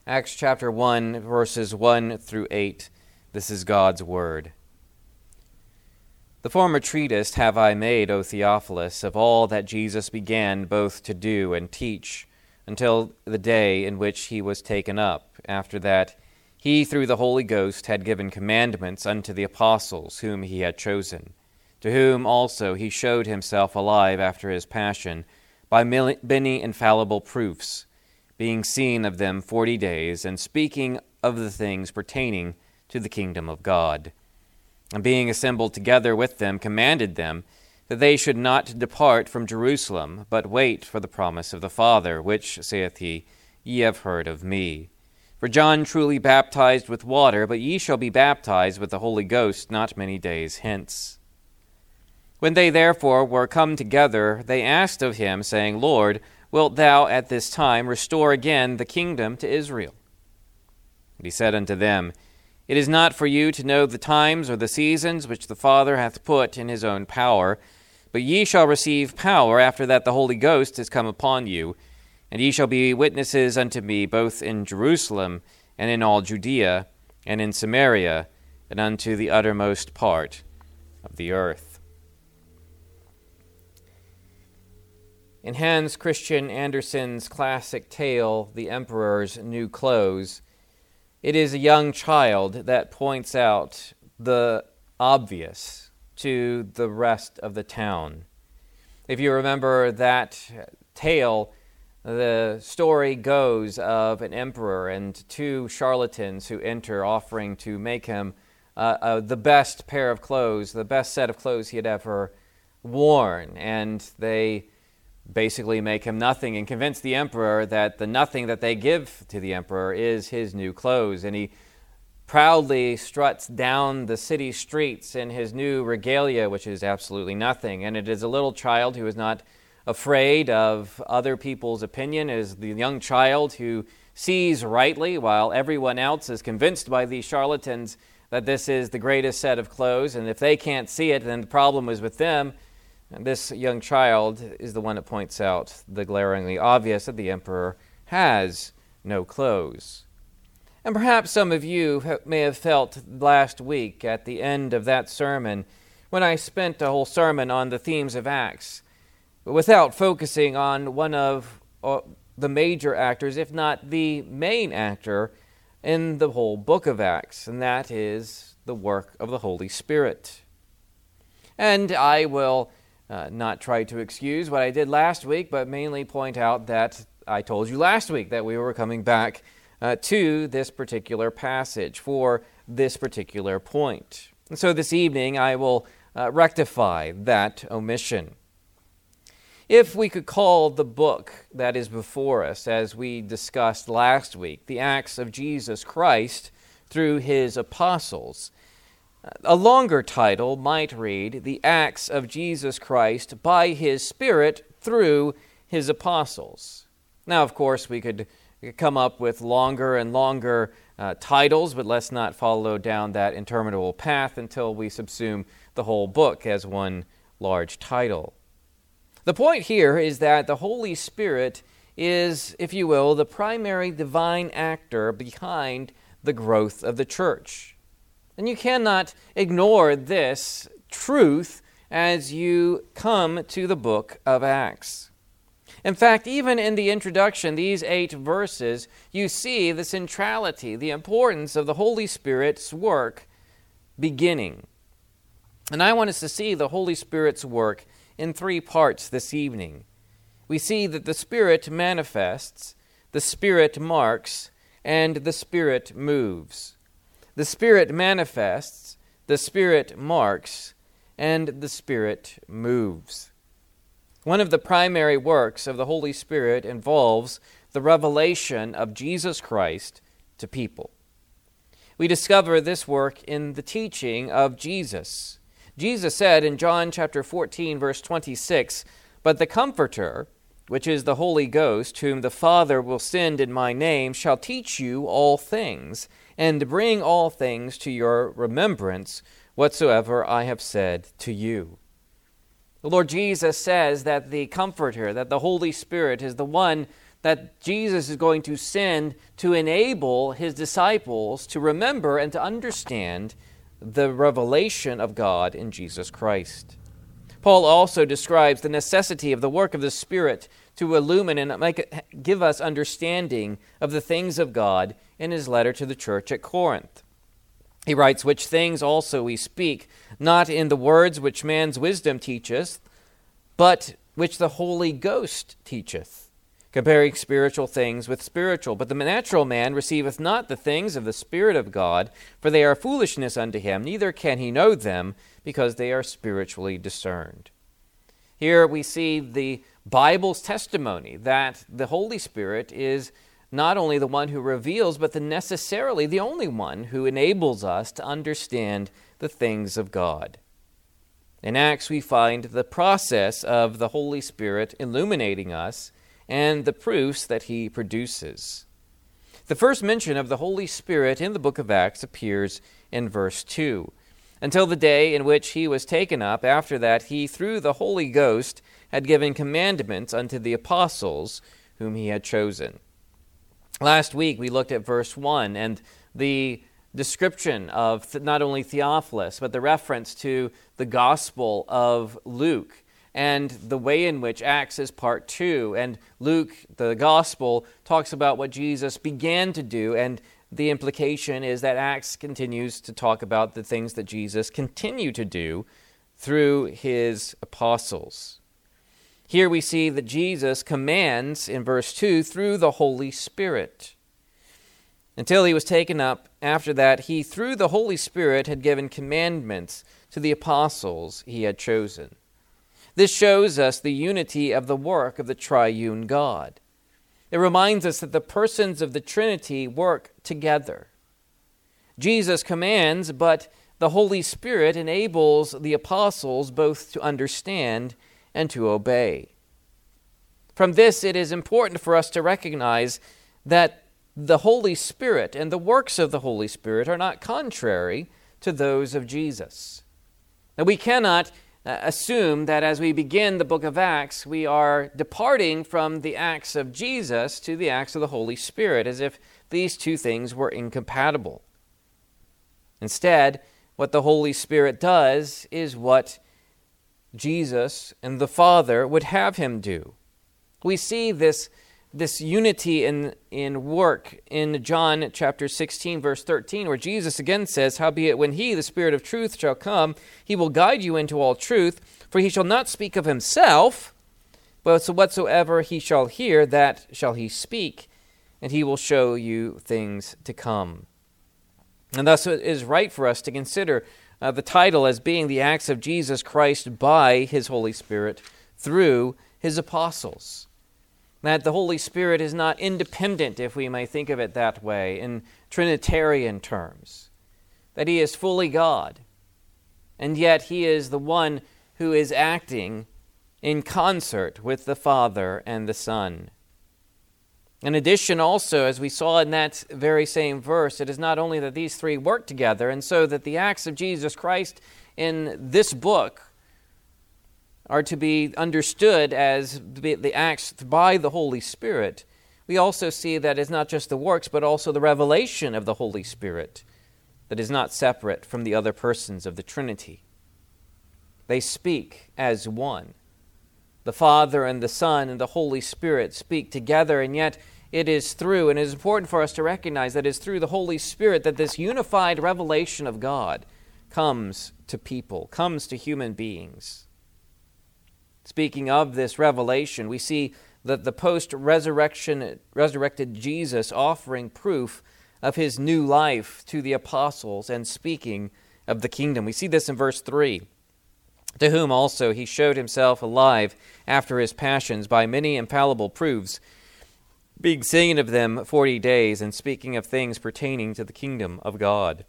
Acts chapter 1, verses 1 through 8. This is God's word. The former treatise have I made, O Theophilus, of all that Jesus began both to do and teach, until the day in which he was taken up. After that, he through the Holy Ghost had given commandments unto the apostles whom he had chosen, to whom also he showed himself alive after his passion, by many infallible proofs, being seen of them 40 days, and speaking of the things pertaining to the kingdom of God. And being assembled together with them, commanded them that they should not depart from Jerusalem, but wait for the promise of the Father, which, saith he, ye have heard of me. For John truly baptized with water, but ye shall be baptized with the Holy Ghost not many days hence. When they therefore were come together, they asked of him, saying, Lord, wilt thou at this time restore again the kingdom to Israel? And he said unto them, It is not for you to know the times or the seasons which the Father hath put in his own power, but ye shall receive power after that the Holy Ghost is come upon you, and ye shall be witnesses unto me both in Jerusalem and in all Judea and in Samaria and unto the uttermost part of the earth. In Hans Christian Andersen's classic tale, The Emperor's New Clothes, it is a young child that points out the obvious to the rest of the town. If you remember that tale, the story goes of an emperor and two charlatans who enter offering to make him the best pair of clothes, the best set of clothes he had ever worn, and they basically make him nothing and convince the emperor that the nothing that they give to the emperor is his new clothes. And he proudly struts down the city streets in his new regalia, which is absolutely nothing. And it is a little child who is not afraid of other people's opinion. It is the young child who sees rightly while everyone else is convinced by these charlatans that this is the greatest set of clothes. And if they can't see it, then the problem is with them. And this young child is the one that points out the glaringly obvious that the emperor has no clothes. And perhaps some of you may have felt last week at the end of that sermon, when I spent a whole sermon on the themes of Acts, without focusing on one of the major actors, if not the main actor in the whole book of Acts, and that is the work of the Holy Spirit. And I will not try to excuse what I did last week, but mainly point out that I told you last week that we were coming back to this particular passage for this particular point. And so this evening I will rectify that omission. If we could call the book that is before us, as we discussed last week, the Acts of Jesus Christ through his apostles, a longer title might read, The Acts of Jesus Christ by his Spirit through his apostles. Now, of course, we could come up with longer and longer titles, but let's not follow down that interminable path until we subsume the whole book as one large title. The point here is that the Holy Spirit is, if you will, the primary divine actor behind the growth of the church. And you cannot ignore this truth as you come to the book of Acts. In fact, even in the introduction, these 8 verses, you see the centrality, the importance of the Holy Spirit's work beginning. And I want us to see the Holy Spirit's work in 3 parts this evening. We see that the Spirit manifests, the Spirit marks, and the Spirit moves. The Spirit manifests, the Spirit marks, and the Spirit moves. One of the primary works of the Holy Spirit involves the revelation of Jesus Christ to people. We discover this work in the teaching of Jesus. Jesus said in John chapter 14, verse 26, But the Comforter, which is the Holy Ghost, whom the Father will send in my name, shall teach you all things, and bring all things to your remembrance, whatsoever I have said to you. The Lord Jesus says that the Comforter, that the Holy Spirit is the one that Jesus is going to send to enable his disciples to remember and to understand the revelation of God in Jesus Christ. Paul also describes the necessity of the work of the Spirit to illumine and give us understanding of the things of God in his letter to the church at Corinth. He writes, "Which things also we speak, not in the words which man's wisdom teacheth, but which the Holy Ghost teacheth, comparing spiritual things with spiritual. But the natural man receiveth not the things of the Spirit of God, for they are foolishness unto him, neither can he know them, because they are spiritually discerned." Here we see the Bible's testimony that the Holy Spirit is not only the one who reveals, but necessarily the only one who enables us to understand the things of God. In Acts, we find the process of the Holy Spirit illuminating us and the proofs that he produces. The first mention of the Holy Spirit in the book of Acts appears in verse 2. "Until the day in which he was taken up, after that he through the Holy Ghost had given commandments unto the apostles whom he had chosen." Last week we looked at verse 1 and the description of not only Theophilus, but the reference to the Gospel of Luke and the way in which Acts is part 2. And Luke, the Gospel, talks about what Jesus began to do, and the implication is that Acts continues to talk about the things that Jesus continued to do through his apostles. Here we see that Jesus commands, in verse 2, through the Holy Spirit. Until he was taken up, after that, he, through the Holy Spirit, had given commandments to the apostles he had chosen. This shows us the unity of the work of the triune God. It reminds us that the persons of the Trinity work together. Jesus commands, but the Holy Spirit enables the apostles both to understand and to obey. From this, it is important for us to recognize that the Holy Spirit and the works of the Holy Spirit are not contrary to those of Jesus. Now, we cannot assume that as we begin the book of Acts, we are departing from the acts of Jesus to the acts of the Holy Spirit, as if these two things were incompatible. Instead, what the Holy Spirit does is what Jesus and the Father would have him do. We see this unity in work in John chapter 16, verse 13, where Jesus again says, "Howbeit when he, the Spirit of truth, shall come, he will guide you into all truth, for he shall not speak of himself, but whatsoever he shall hear, that shall he speak, and he will show you things to come." And thus it is right for us to consider the title as being the acts of Jesus Christ by his Holy Spirit through his apostles. That the Holy Spirit is not independent, if we may think of it that way, in Trinitarian terms. That he is fully God, and yet he is the one who is acting in concert with the Father and the Son. In addition, also, as we saw in that very same verse, it is not only that these three work together, and so that the acts of Jesus Christ in this book are to be understood as the acts by the Holy Spirit. We also see that it's not just the works, but also the revelation of the Holy Spirit that is not separate from the other persons of the Trinity. They speak as one. The Father and the Son and the Holy Spirit speak together, and yet it is through, and it is important for us to recognize that it is through the Holy Spirit that this unified revelation of God comes to people, comes to human beings. Speaking of this revelation, we see that the resurrected Jesus offering proof of his new life to the apostles and speaking of the kingdom. We see this in verse 3. "To whom also he showed himself alive after his passions by many infallible proofs, being seen of them 40 days, and speaking of things pertaining to the kingdom of God."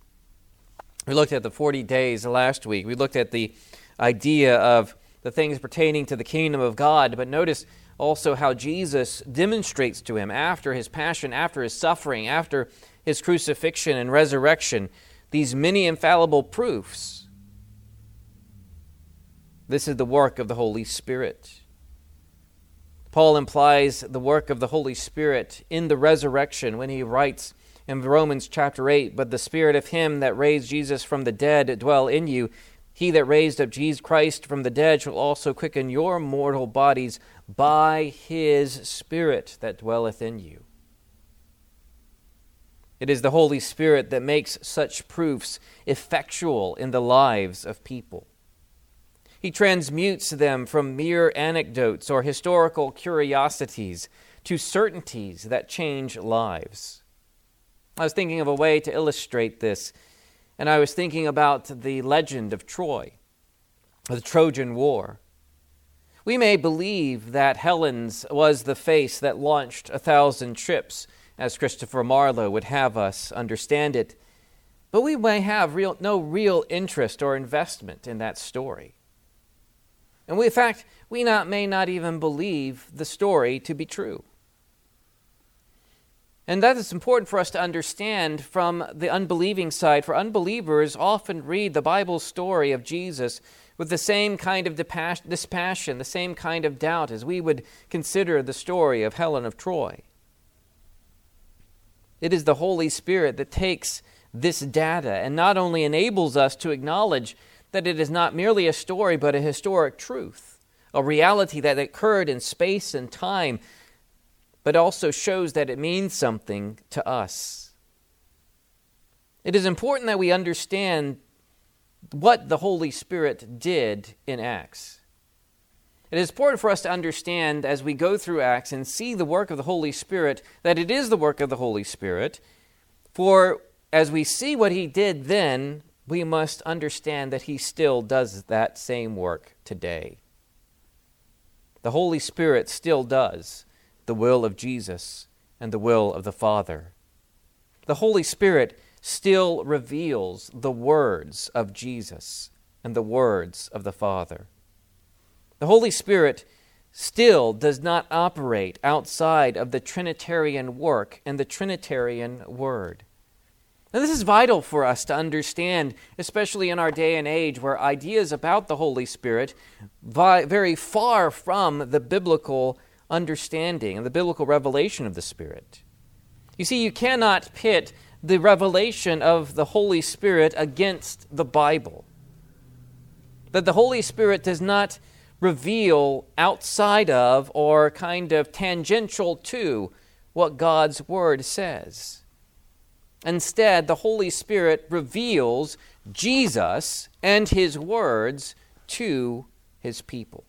We looked at the 40 days last week. We looked at the idea of the things pertaining to the kingdom of God, but notice also how Jesus demonstrates to him after his passion, after his suffering, after his crucifixion and resurrection, these many infallible proofs. This is the work of the Holy Spirit. Paul implies the work of the Holy Spirit in the resurrection when he writes in Romans chapter 8, "But the Spirit of him that raised Jesus from the dead dwell in you. He that raised up Jesus Christ from the dead shall also quicken your mortal bodies by his Spirit that dwelleth in you." It is the Holy Spirit that makes such proofs effectual in the lives of people. He transmutes them from mere anecdotes or historical curiosities to certainties that change lives. I was thinking of a way to illustrate this, and I was thinking about the legend of Troy, the Trojan War. We may believe that Helen's was the face that launched 1,000 ships, as Christopher Marlowe would have us understand it, but we may have no real interest or investment in that story. And in fact, we may not even believe the story to be true. And that is important for us to understand from the unbelieving side, for unbelievers often read the Bible story of Jesus with the same kind of dispassion, the same kind of doubt as we would consider the story of Helen of Troy. It is the Holy Spirit that takes this data and not only enables us to acknowledge that it is not merely a story but a historic truth, a reality that occurred in space and time, but also shows that it means something to us. It is important that we understand what the Holy Spirit did in Acts. It is important for us to understand as we go through Acts and see the work of the Holy Spirit, that it is the work of the Holy Spirit. For as we see what he did then, we must understand that he still does that same work today. The Holy Spirit still does the will of Jesus and the will of the Father. The Holy Spirit still reveals the words of Jesus and the words of the Father. The Holy Spirit still does not operate outside of the Trinitarian work and the Trinitarian Word. Now, this is vital for us to understand, especially in our day and age where ideas about the Holy Spirit vary far from the biblical understanding and the biblical revelation of the Spirit. You see, you cannot pit the revelation of the Holy Spirit against the Bible. That the Holy Spirit does not reveal outside of or kind of tangential to what God's Word says. Instead, the Holy Spirit reveals Jesus and his words to his people.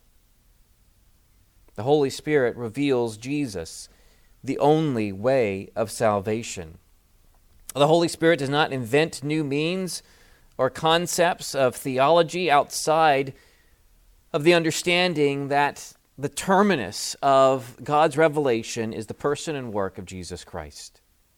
The Holy Spirit reveals Jesus, the only way of salvation. The Holy Spirit does not invent new means or concepts of theology outside of the understanding that the terminus of God's revelation is the person and work of Jesus Christ.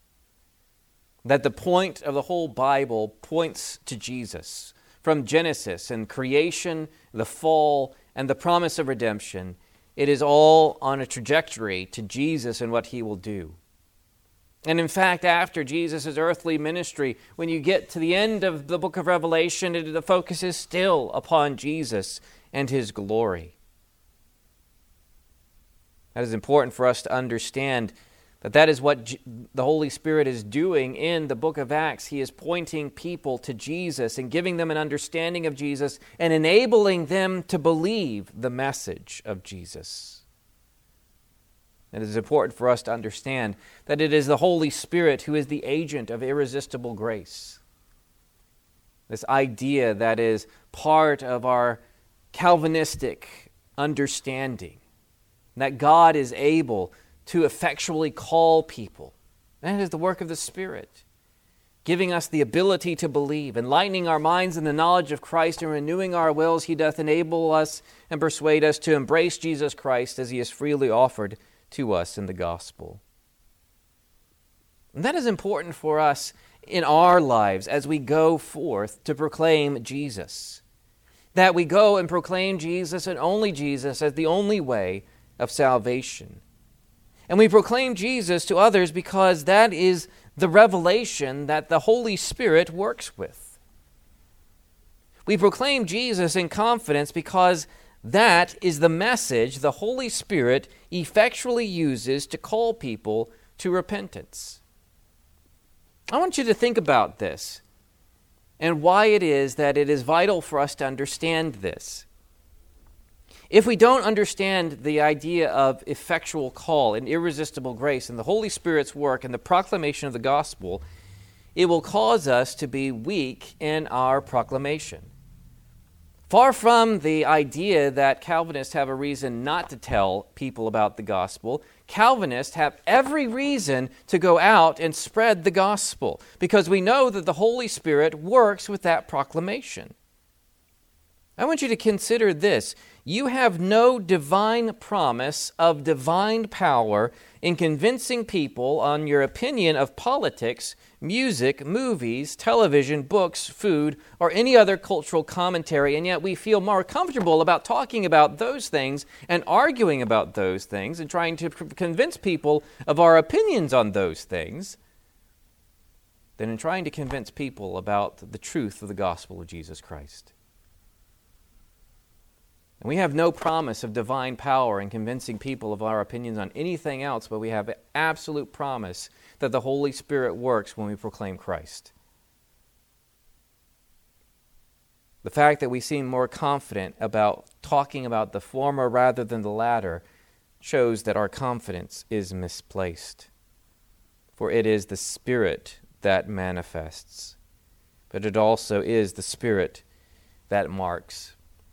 That the point of the whole Bible points to Jesus. From Genesis and creation, the fall, and the promise of redemption, it is all on a trajectory to Jesus and what he will do. And in fact, after Jesus' earthly ministry, when you get to the end of the book of Revelation, the focus is still upon Jesus and his glory. That is important for us to understand that is what the Holy Spirit is doing in the book of Acts. He is pointing people to Jesus and giving them an understanding of Jesus and enabling them to believe the message of Jesus. It is important for us to understand that it is the Holy Spirit who is the agent of irresistible grace. This idea that is part of our Calvinistic understanding, that God is able to effectually call people. That is the work of the Spirit, giving us the ability to believe, enlightening our minds in the knowledge of Christ, and renewing our wills. He doth enable us and persuade us to embrace Jesus Christ as he is freely offered to us in the gospel. And that is important for us in our lives as we go forth to proclaim Jesus. That we go and proclaim Jesus and only Jesus as the only way of salvation. And we proclaim Jesus to others because that is the revelation that the Holy Spirit works with. We proclaim Jesus in confidence because That is the message the Holy Spirit effectually uses to call people to repentance. I want you to think about this and why it is that it is vital for us to understand this. If we don't understand the idea of effectual call and irresistible grace and the Holy Spirit's work and the proclamation of the gospel, it will cause us to be weak in our proclamation. Far from the idea that Calvinists have a reason not to tell people about the gospel, Calvinists have every reason to go out and spread the gospel because we know that the Holy Spirit works with that proclamation. I want you to consider this. You have no divine promise of divine power in convincing people on your opinion of politics, music, movies, television, books, food, or any other cultural commentary, and yet we feel more comfortable about talking about those things and arguing about those things and trying to convince people of our opinions on those things than in trying to convince people about the truth of the gospel of Jesus Christ. And we have no promise of divine power in convincing people of our opinions on anything else, but we have absolute promise that the Holy Spirit works when we proclaim Christ. The fact that we seem more confident about talking about the former rather than the latter shows that our confidence is misplaced. For it is the Spirit that manifests, but it also is the Spirit that marks.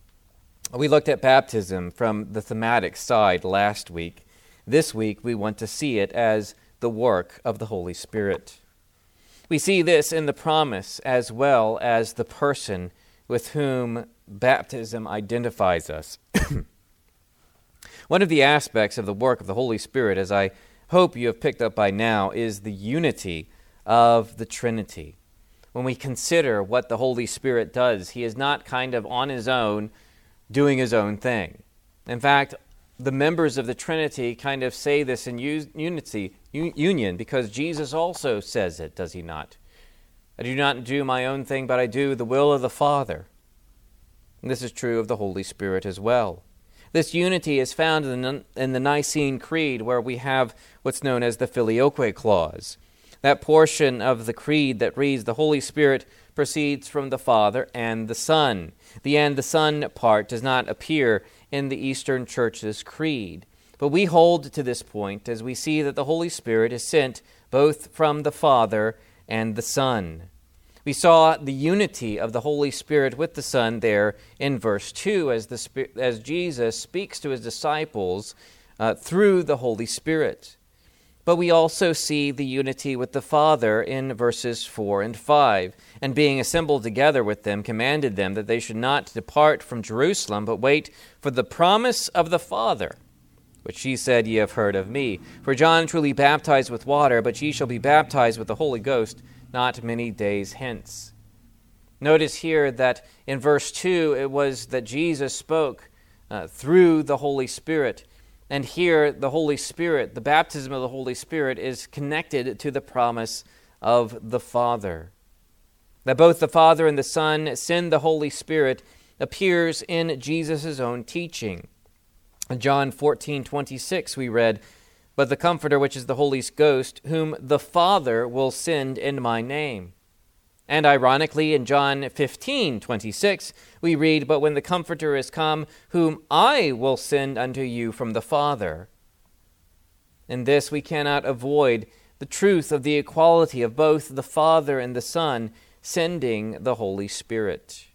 We looked at baptism from the thematic side last week. This week, we want to see it as the work of the Holy Spirit. We see this in the promise as well as the person with whom baptism identifies us. One of the aspects of the work of the Holy Spirit, as I hope you have picked up by now, is the unity of the Trinity. When we consider what the Holy Spirit does, he is not kind of on his own, doing his own thing. In fact, the members of the Trinity kind of say this in union, because Jesus also says it, does he not? I do not do my own thing, but I do the will of the Father. And this is true of the Holy Spirit as well. This unity is found in the Nicene Creed, where we have what's known as the Filioque clause. That portion of the creed that reads, the Holy Spirit proceeds from the Father and the Son. The "and the Son" part does not appear in the Eastern Church's creed. But we hold to this point as we see that the Holy Spirit is sent both from the Father and the Son. We saw the unity of the Holy Spirit with the Son there in verse 2 as Jesus speaks to his disciples through the Holy Spirit. But we also see the unity with the Father in verses 4 and 5. And being assembled together with them, commanded them that they should not depart from Jerusalem, but wait for the promise of the Father, which he said, ye have heard of me. For John truly baptized with water, but ye shall be baptized with the Holy Ghost not many days hence. Notice here that in verse 2, it was that Jesus spoke through the Holy Spirit. And here, the Holy Spirit, the baptism of the Holy Spirit, is connected to the promise of the Father. That both the Father and the Son send the Holy Spirit appears in Jesus' own teaching. In John 14:26, we read, but the Comforter, which is the Holy Ghost, whom the Father will send in my name. And ironically, in John 15:26, we read, but when the Comforter is come, whom I will send unto you from the Father. In this we cannot avoid the truth of the equality of both the Father and the Son sending the Holy Spirit.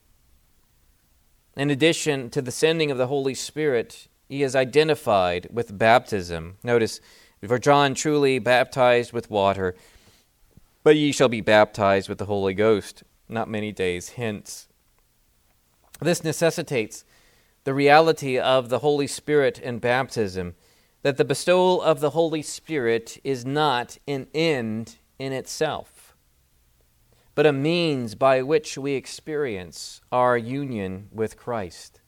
In addition to the sending of the Holy Spirit, he is identified with baptism. Notice, for John truly baptized with water, but ye shall be baptized with the Holy Ghost not many days hence. This necessitates the reality of the Holy Spirit and baptism, that the bestowal of the Holy Spirit is not an end in itself, but a means by which we experience our union with Christ.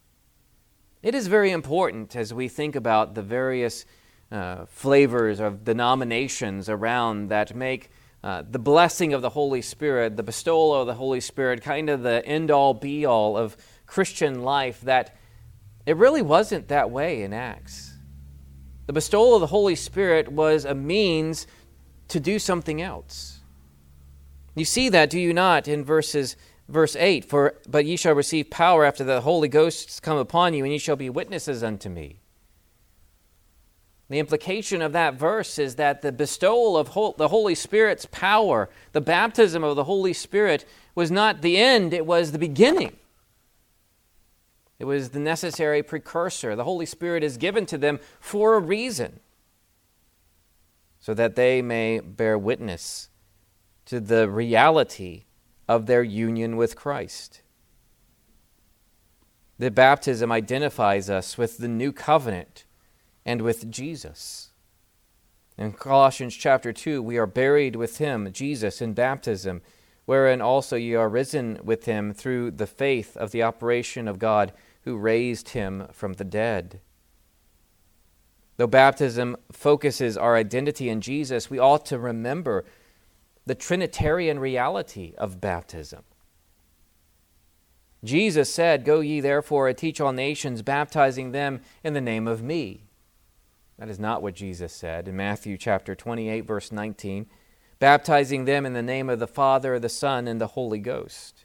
It is very important as we think about the various flavors of denominations around that make the blessing of the Holy Spirit, the bestowal of the Holy Spirit, kind of the end-all, be-all of Christian life, that It really wasn't that way in Acts. The bestowal of the Holy Spirit was a means to do something else. You see that, do you not, in verse 8? But ye shall receive power after the Holy Ghost come upon you, and ye shall be witnesses unto me. The implication of that verse is that the bestowal of the Holy Spirit's power, the baptism of the Holy Spirit, was not the end, it was the beginning. It was the necessary precursor. The Holy Spirit is given to them for a reason, so that they may bear witness to the reality of their union with Christ. The baptism identifies us with the new covenant and with Jesus. In Colossians chapter 2, we are buried with him, Jesus, in baptism, wherein also ye are risen with him through the faith of the operation of God who raised him from the dead. Though baptism focuses our identity in Jesus, we ought to remember the Trinitarian reality of baptism. Jesus said, "Go ye therefore and teach all nations, baptizing them in the name of me." That is not what Jesus said in Matthew chapter 28, verse 19, baptizing them in the name of the Father, the Son, and the Holy Ghost.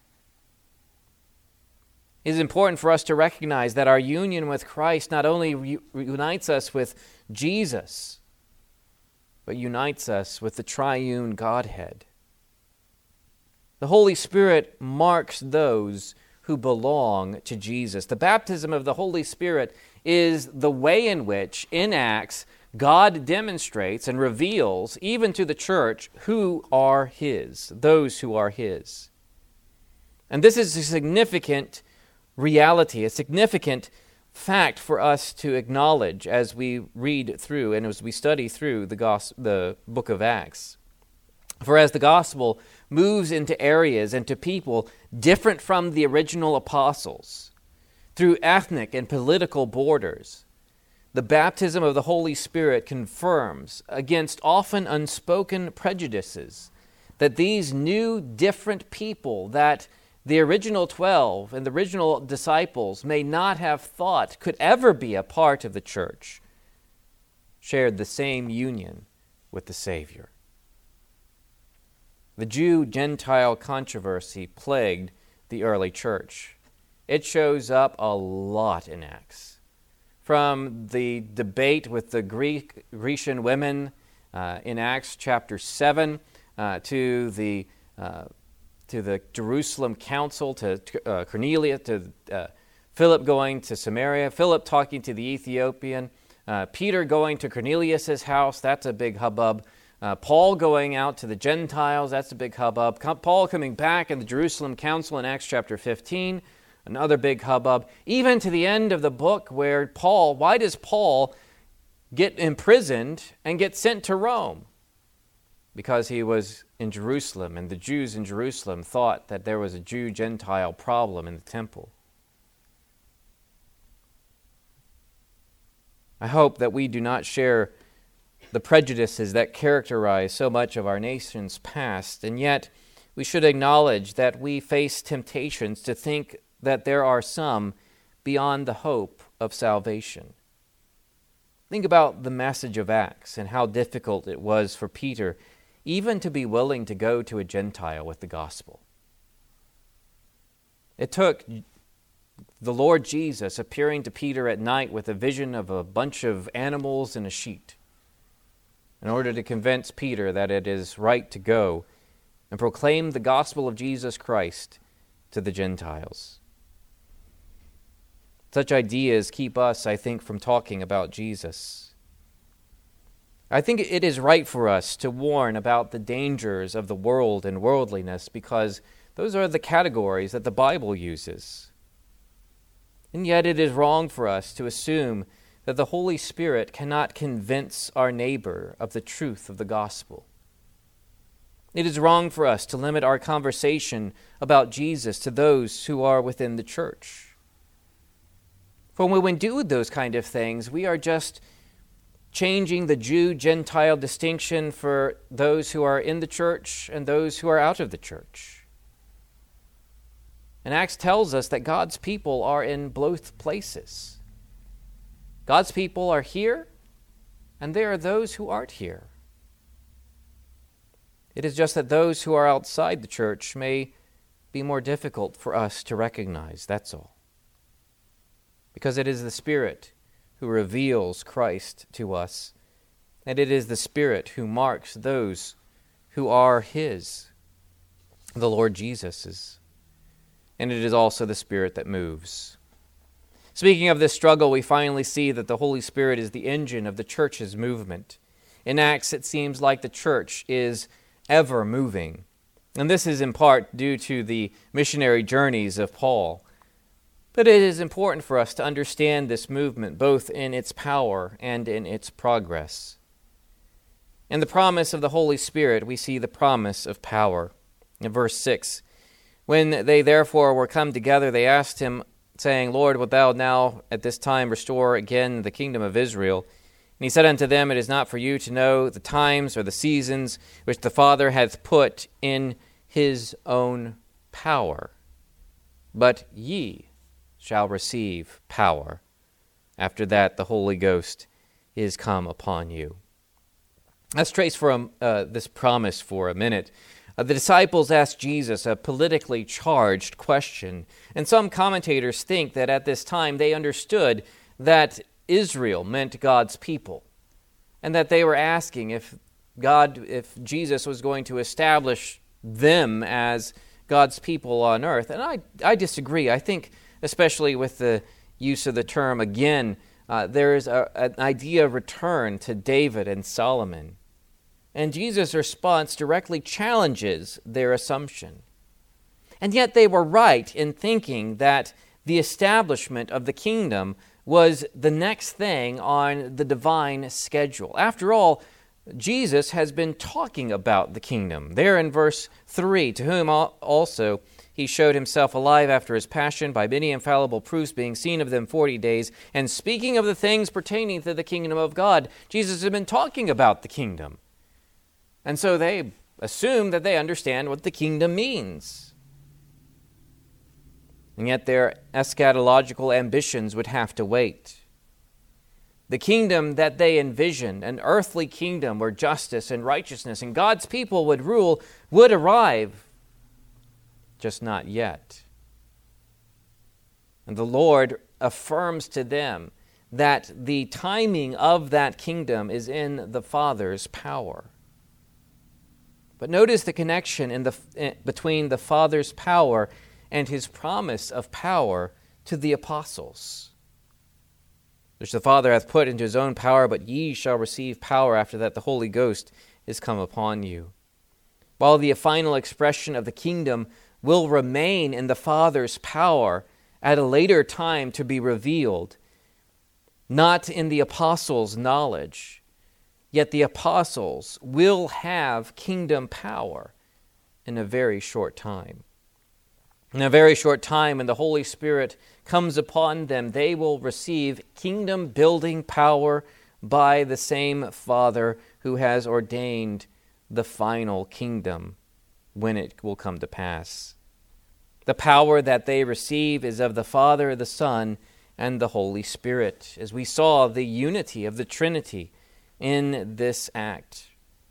It is important for us to recognize that our union with Christ not only unites us with Jesus, but unites us with the triune Godhead. The Holy Spirit marks those who belong to Jesus. The baptism of the Holy Spirit is the way in which, in Acts, God demonstrates and reveals, even to the church, who are His, those who are His. And this is a significant reality, a significant fact for us to acknowledge as we read through and as we study through the book of Acts. For as the gospel moves into areas and to people different from the original apostles, through ethnic and political borders, the baptism of the Holy Spirit confirms, against often unspoken prejudices, that these new different people that the original 12 and the original disciples may not have thought could ever be a part of the church, shared the same union with the Savior. The Jew-Gentile controversy plagued the early church. It shows up a lot in Acts. From the debate with the Grecian women in Acts chapter 7 to the Jerusalem council, to Cornelius, to Philip going to Samaria, Philip talking to the Ethiopian, Peter going to Cornelius' house, that's a big hubbub. Paul going out to the Gentiles, that's a big hubbub. Paul coming back in the Jerusalem council in Acts chapter 15, another big hubbub. Even to the end of the book where why does Paul get imprisoned and get sent to Rome? Because he was in Jerusalem, and the Jews in Jerusalem thought that there was a Jew-Gentile problem in the temple. I hope that we do not share the prejudices that characterize so much of our nation's past, and yet we should acknowledge that we face temptations to think that there are some beyond the hope of salvation. Think about the message of Acts and how difficult it was for Peter even to be willing to go to a Gentile with the gospel. It took the Lord Jesus appearing to Peter at night with a vision of a bunch of animals and a sheet in order to convince Peter that it is right to go and proclaim the gospel of Jesus Christ to the Gentiles. Such ideas keep us, I think, from talking about Jesus. I think it is right for us to warn about the dangers of the world and worldliness because those are the categories that the Bible uses. And yet it is wrong for us to assume that the Holy Spirit cannot convince our neighbor of the truth of the gospel. It is wrong for us to limit our conversation about Jesus to those who are within the church. For when we do those kind of things, we are just changing the Jew-Gentile distinction for those who are in the church and those who are out of the church. And Acts tells us that God's people are in both places. God's people are here, and there are those who aren't here. It is just that those who are outside the church may be more difficult for us to recognize, that's all. Because it is the Spirit who reveals Christ to us, and it is the Spirit who marks those who are His, the Lord Jesus's. And it is also the Spirit that moves. Speaking of this struggle, we finally see that the Holy Spirit is the engine of the church's movement. In Acts, it seems like the church is ever moving. And this is in part due to the missionary journeys of Paul. But it is important for us to understand this movement, both in its power and in its progress. In the promise of the Holy Spirit, we see the promise of power. In verse 6, when they therefore were come together, they asked him, saying, Lord, wilt thou now at this time restore again the kingdom of Israel? And he said unto them, It is not for you to know the times or the seasons which the Father hath put in his own power, but ye shall receive power. After that, the Holy Ghost is come upon you. Let's trace this promise for a minute. The disciples asked Jesus a politically charged question, and some commentators think that at this time they understood that Israel meant God's people, and that they were asking if Jesus was going to establish them as God's people on earth. And I disagree. I think, especially with the use of the term again, there is an idea of return to David and Solomon. And Jesus' response directly challenges their assumption. And yet they were right in thinking that the establishment of the kingdom was the next thing on the divine schedule. After all, Jesus has been talking about the kingdom. There in verse 3, to whom also he showed himself alive after his passion by many infallible proofs, being seen of them 40 days, and speaking of the things pertaining to the kingdom of God. Jesus has been talking about the kingdom. And so they assume that they understand what the kingdom means. And yet their eschatological ambitions would have to wait. The kingdom that they envisioned, an earthly kingdom where justice and righteousness and God's people would rule, would arrive, just not yet. And the Lord affirms to them that the timing of that kingdom is in the Father's power. But notice the connection between the Father's power and his promise of power to the apostles, which the Father hath put into his own power, but ye shall receive power after that the Holy Ghost is come upon you. While the final expression of the kingdom will remain in the Father's power at a later time to be revealed, not in the apostles' knowledge, yet the apostles will have kingdom power in a very short time. In a very short time, when the Holy Spirit comes upon them, they will receive kingdom-building power by the same Father who has ordained the final kingdom when it will come to pass. The power that they receive is of the Father, the Son, and the Holy Spirit, as we saw the unity of the Trinity in this act.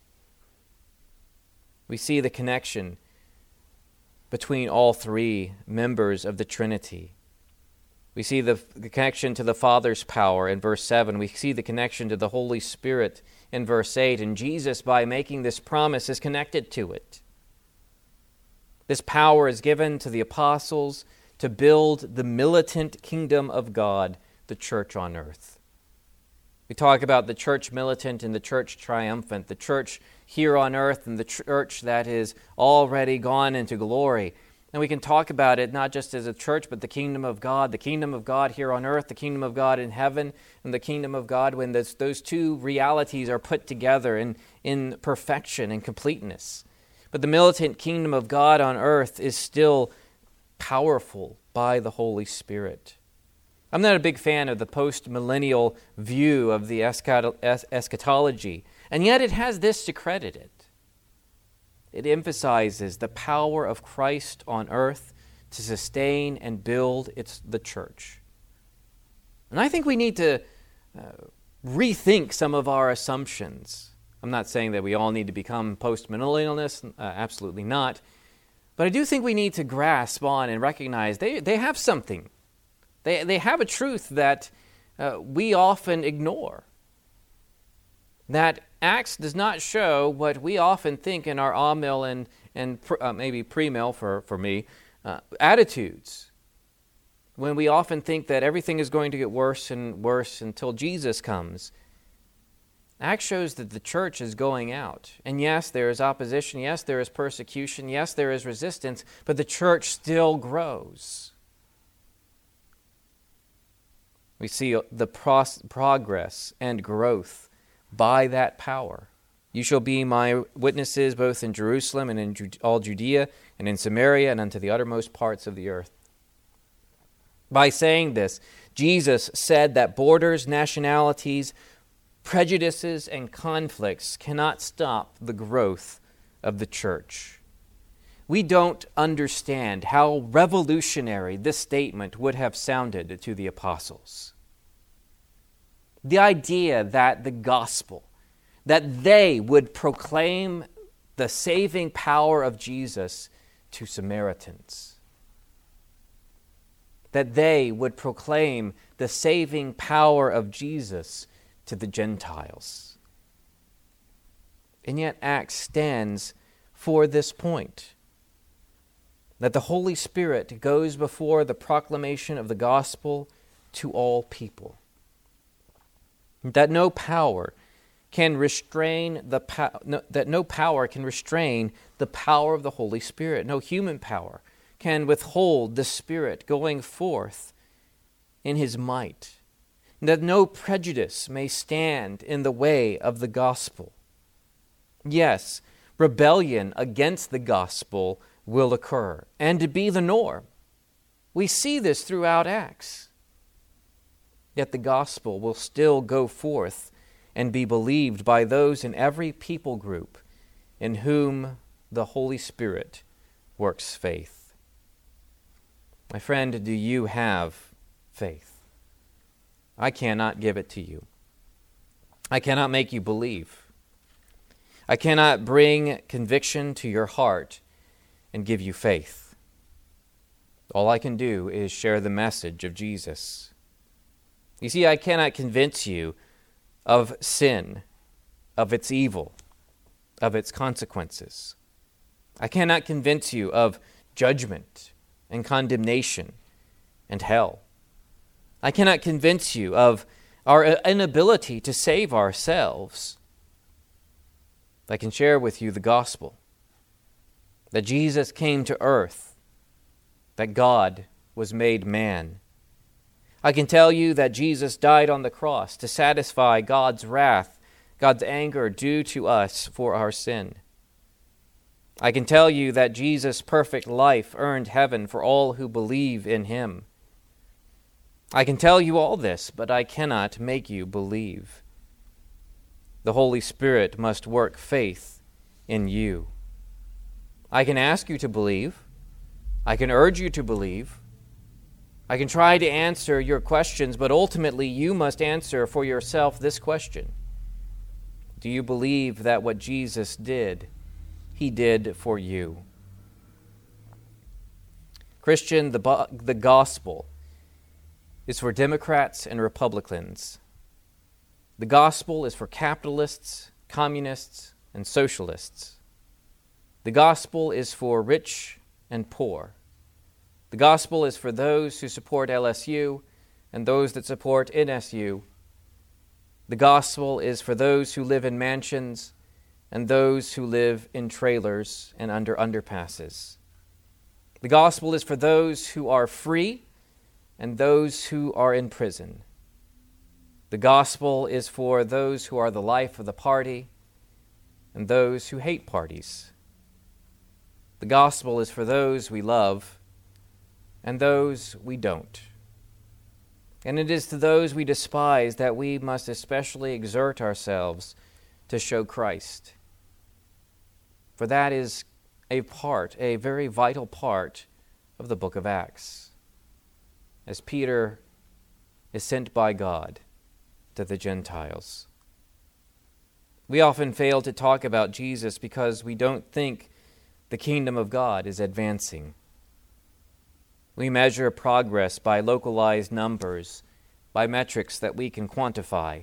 We see the connection between all three members of the Trinity. We see the connection to the Father's power in verse 7. We see the connection to the Holy Spirit in verse 8. And Jesus, by making this promise, is connected to it. This power is given to the apostles to build the militant kingdom of God, the church on earth. We talk about the church militant and the church triumphant, the church here on earth and the church that is already gone into glory. And we can talk about it not just as a church, but the kingdom of God here on earth, the kingdom of God in heaven, and the kingdom of God when those two realities are put together in perfection and completeness. But the militant kingdom of God on earth is still powerful by the Holy Spirit. I'm not a big fan of the post-millennial view of the eschatology, and yet it has this to credit it. It emphasizes the power of Christ on earth to sustain and build the church. And I think we need to rethink some of our assumptions. I'm not saying that we all need to become post-millennialists, absolutely not. But I do think we need to grasp on and recognize they have something. They have a truth that we often ignore. That Acts does not show what we often think in our amill and maybe pre-mill for me, attitudes. When we often think that everything is going to get worse and worse until Jesus comes. Acts shows that the church is going out. And yes, there is opposition. Yes, there is persecution. Yes, there is resistance. But the church still grows. We see the progress and growth by that power. You shall be my witnesses both in Jerusalem and in all Judea and in Samaria and unto the uttermost parts of the earth. By saying this, Jesus said that borders, nationalities, prejudices, and conflicts cannot stop the growth of the church. We don't understand how revolutionary this statement would have sounded to the apostles. The idea that the gospel, that they would proclaim the saving power of Jesus to Samaritans, that they would proclaim the saving power of Jesus to the Gentiles. And yet Acts stands for this point, that the Holy Spirit goes before the proclamation of the gospel to all people. That no power can restrain the power of the Holy Spirit. No human power can withhold the Spirit going forth in His might. That no prejudice may stand in the way of the gospel. Yes, rebellion against the gospel will occur, and to be the norm. We see this throughout Acts. Yet the gospel will still go forth and be believed by those in every people group in whom the Holy Spirit works faith. My friend, do you have faith? I cannot give it to you. I cannot make you believe. I cannot bring conviction to your heart and give you faith. All I can do is share the message of Jesus. You see, I cannot convince you of sin, of its evil, of its consequences. I cannot convince you of judgment and condemnation and hell. I cannot convince you of our inability to save ourselves. I can share with you the gospel, that Jesus came to earth, that God was made man. I can tell you that Jesus died on the cross to satisfy God's wrath, God's anger due to us for our sin. I can tell you that Jesus' perfect life earned heaven for all who believe in Him. I can tell you all this, but I cannot make you believe. The Holy Spirit must work faith in you. I can ask you to believe. I can urge you to believe. I can try to answer your questions, but ultimately you must answer for yourself this question. Do you believe that what Jesus did, He did for you? Christian, the gospel is for Democrats and Republicans. The gospel is for capitalists, communists, and socialists. The gospel is for rich and poor. The gospel is for those who support LSU and those that support NSU. The gospel is for those who live in mansions and those who live in trailers and under underpasses. The gospel is for those who are free and those who are in prison. The gospel is for those who are the life of the party and those who hate parties. The gospel is for those we love and those we don't. And it is to those we despise that we must especially exert ourselves to show Christ. For that is a very vital part of the book of Acts. As Peter is sent by God to the Gentiles. We often fail to talk about Jesus because we don't think the kingdom of God is advancing. We measure progress by localized numbers, by metrics that we can quantify.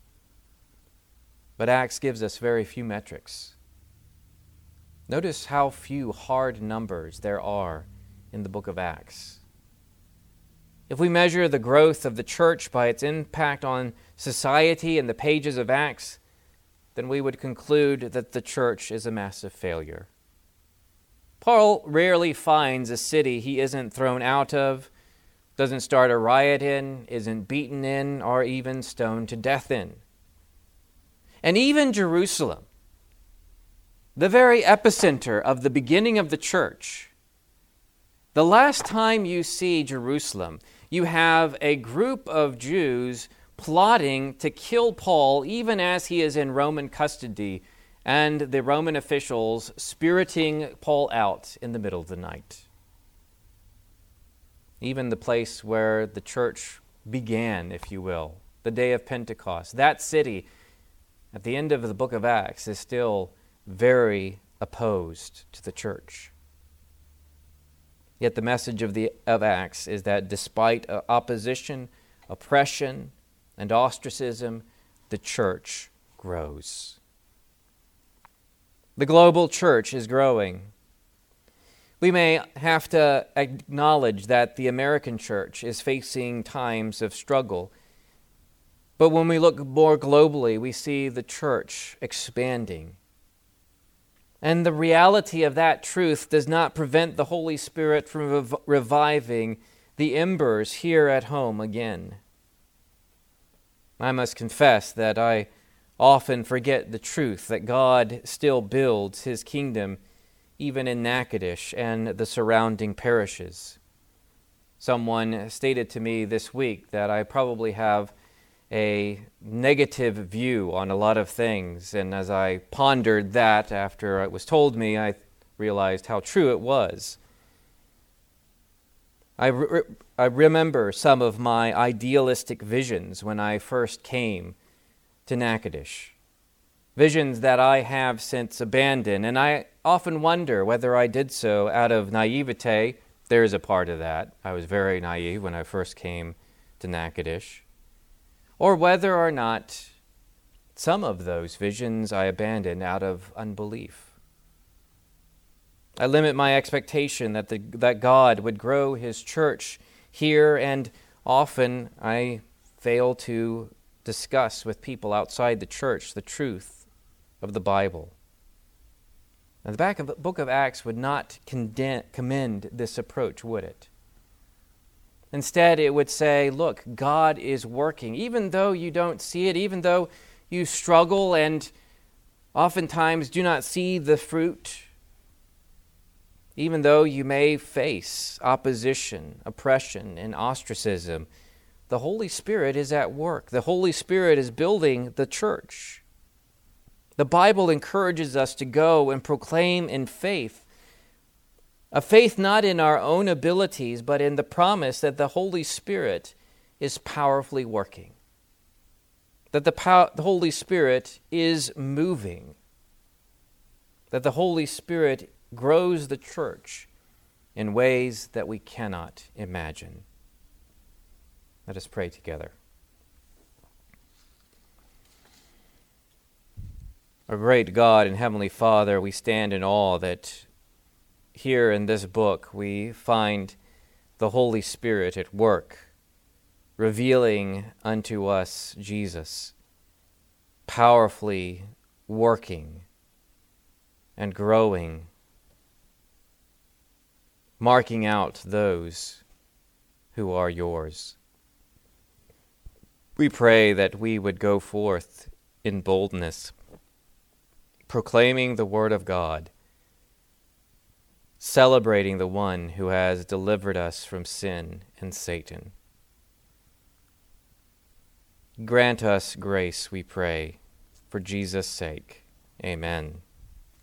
But Acts gives us very few metrics. Notice how few hard numbers there are in the book of Acts. If we measure the growth of the church by its impact on society in the pages of Acts, then we would conclude that the church is a massive failure. Paul rarely finds a city he isn't thrown out of, doesn't start a riot in, isn't beaten in, or even stoned to death in. And even Jerusalem, the very epicenter of the beginning of the church, the last time you see Jerusalem, you have a group of Jews plotting to kill Paul even as he is in Roman custody, and the Roman officials spiriting Paul out in the middle of the night. Even the place where the church began, if you will, the day of Pentecost, that city at the end of the book of Acts is still very opposed to the church. Yet the message of Acts is that despite opposition, oppression, and ostracism, the church grows. The global church is growing. We may have to acknowledge that the American church is facing times of struggle. But when we look more globally, we see the church expanding. And the reality of that truth does not prevent the Holy Spirit from reviving the embers here at home again. I must confess that I often forget the truth that God still builds His kingdom even in Natchitoches and the surrounding parishes. Someone stated to me this week that I probably have a negative view on a lot of things, and as I pondered that after it was told me, I realized how true it was. I remember some of my idealistic visions when I first came to Natchitoches, visions that I have since abandoned, and I often wonder whether I did so out of naivete. There is a part of that. I was very naive when I first came to Natchitoches. Or whether or not some of those visions I abandoned out of unbelief. I limit my expectation that God would grow His church here, and often I fail to discuss with people outside the church the truth of the Bible. Now, the back of the book of Acts would not commend this approach, would it? Instead, it would say, look, God is working. Even though you don't see it, even though you struggle and oftentimes do not see the fruit, even though you may face opposition, oppression, and ostracism, the Holy Spirit is at work. The Holy Spirit is building the church. The Bible encourages us to go and proclaim in faith, a faith not in our own abilities, but in the promise that the Holy Spirit is powerfully working, that the Holy Spirit is moving, that the Holy Spirit grows the church in ways that we cannot imagine. Let us pray together. Our great God and Heavenly Father, we stand in awe that here in this book we find the Holy Spirit at work, revealing unto us Jesus, powerfully working and growing, marking out those who are yours. We pray that we would go forth in boldness, proclaiming the Word of God, celebrating the one who has delivered us from sin and Satan. Grant us grace, we pray, for Jesus' sake. Amen.